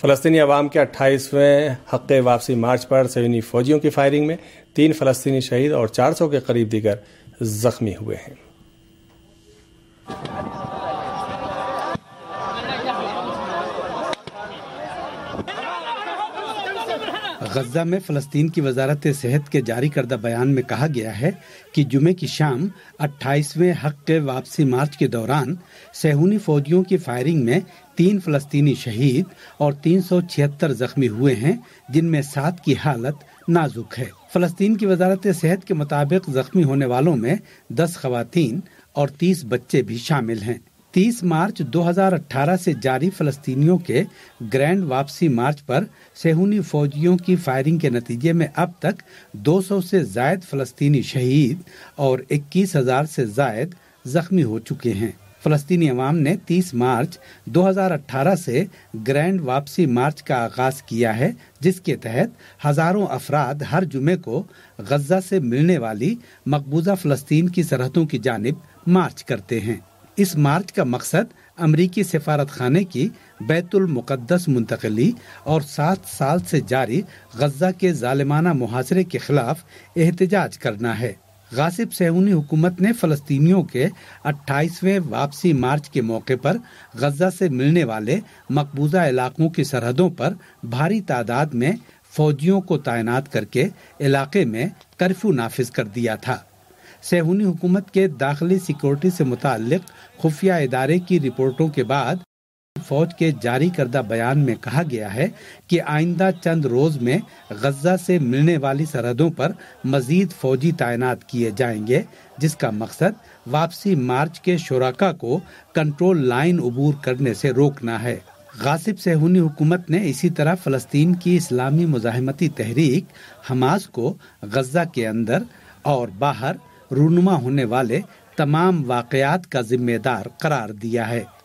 فلسطینی عوام کے 28ویں حق واپسی مارچ پر صہیونی فوجیوں کی فائرنگ میں 3 فلسطینی شہید اور 400 کے قریب دیگر زخمی ہوئے ہیں۔ غزہ میں فلسطین کی وزارت صحت کے جاری کردہ بیان میں کہا گیا ہے کہ جمعے کی شام 28ویں حق واپسی مارچ کے دوران صہیونی فوجیوں کی فائرنگ میں 3 فلسطینی شہید اور 376 زخمی ہوئے ہیں، جن میں 7 کی حالت نازک ہے۔ فلسطین کی وزارت صحت کے مطابق زخمی ہونے والوں میں 10 خواتین اور 30 بچے بھی شامل ہیں۔ 30 مارچ 2018 سے جاری فلسطینیوں کے گرینڈ واپسی مارچ پر صہیونی فوجیوں کی فائرنگ کے نتیجے میں اب تک 200 سے زائد فلسطینی شہید اور 21,000 سے زائد زخمی ہو چکے ہیں۔ فلسطینی عوام نے 30 مارچ 2018 سے گرینڈ واپسی مارچ کا آغاز کیا ہے، جس کے تحت ہزاروں افراد ہر جمعے کو غزہ سے ملنے والی مقبوضہ فلسطین کی سرحدوں کی جانب مارچ کرتے ہیں۔ اس مارچ کا مقصد امریکی سفارت خانے کی بیت المقدس منتقلی اور 7 سال سے جاری غزہ کے ظالمانہ محاصرے کے خلاف احتجاج کرنا ہے۔ غاصب صہیونی حکومت نے فلسطینیوں کے 28ویں واپسی مارچ کے موقع پر غزہ سے ملنے والے مقبوضہ علاقوں کی سرحدوں پر بھاری تعداد میں فوجیوں کو تعینات کر کے علاقے میں کرفیو نافذ کر دیا تھا۔ صہیونی حکومت کے داخلی سیکورٹی سے متعلق خفیہ ادارے کی رپورٹوں کے بعد فوج کے جاری کردہ بیان میں کہا گیا ہے کہ آئندہ چند روز میں غزہ سے ملنے والی سرحدوں پر مزید فوجی تعینات کیے جائیں گے، جس کا مقصد واپسی مارچ کے شرکاء کو کنٹرول لائن عبور کرنے سے روکنا ہے۔ غاصب صہیونی حکومت نے اسی طرح فلسطین کی اسلامی مزاحمتی تحریک حماس کو غزہ کے اندر اور باہر رونما ہونے والے تمام واقعات کا ذمہ دار قرار دیا ہے۔